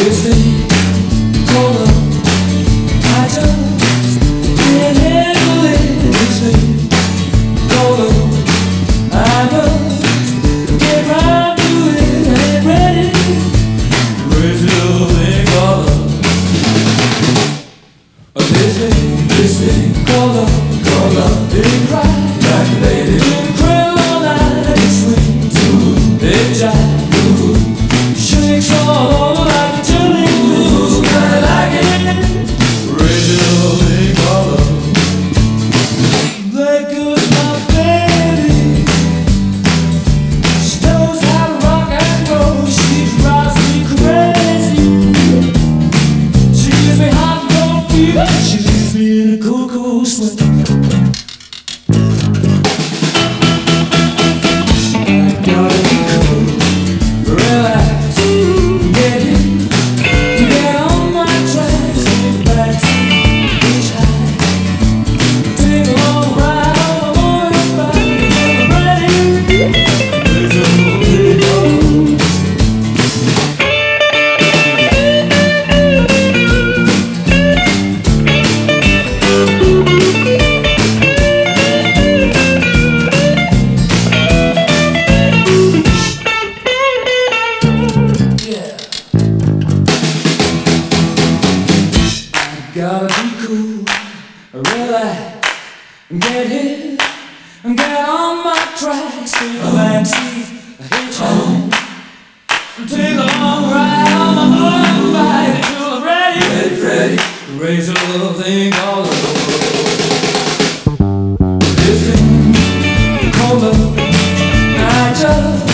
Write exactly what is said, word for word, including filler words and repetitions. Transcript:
This thing called love, I just can't handle it. This thing called love, I must get right to it. Ain't ready, crazy little thing called love. This thing, this thing called love, called love, ain't right like a lady. Incredible all night, it swings, ooh, it jives, ooh, shakes all over like a jelly. Ooh, kinda like it, crazy little thing called love. There goes my baby, she knows how to rock and roll. She drives me crazy, she gives me hot and cold fever, she leaves me in a cool, cool sweat. Gotta be cool, relax, get in, get on my tracks, take a backseat, hitchhike, take a long ride on the motorbike, get ready, there's a little bit of gotta be cool, relax, get hit, get on my tracks, take a backseat, hitchhike, take a long ride on my motorbike until I'm ready, ready, ready, raise a little thing called love. This thing called love, I just